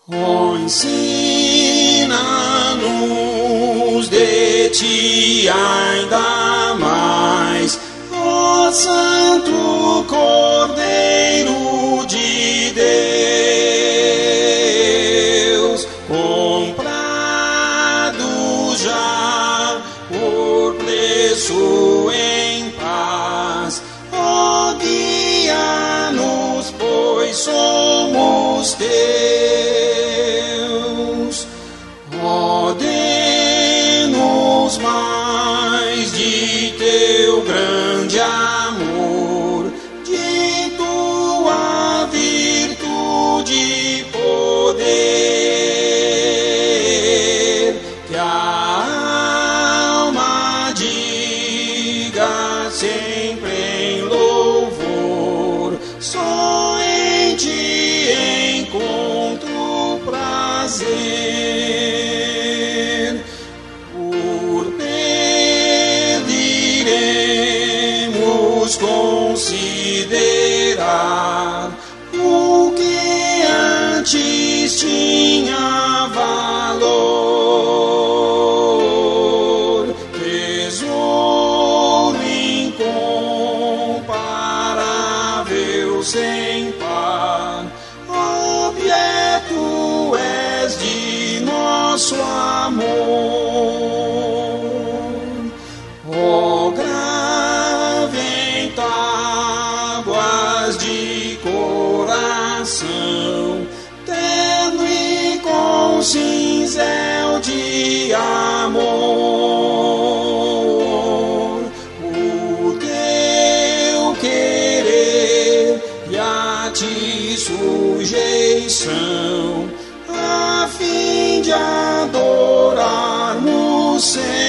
Oh, ensina-nos de ti ainda mais, ó Santo Cordeiro de Deus, comprado já por preço em paz. Ó, guia-nos, pois somos teus. Ó, dê-nos mais de teu grande amor, de tua virtude e poder, que a alma diga sempre em louvor, só em ti encontro prazer. Por pediremos considerar o que antes tinha valor, tesouro incomparável sem par, objeto és de nosso amor. Ó, grave em tábuas de coração, terno e com cinzel de amor, o teu querer e a ti sujeição, a fim de adorarmos sempre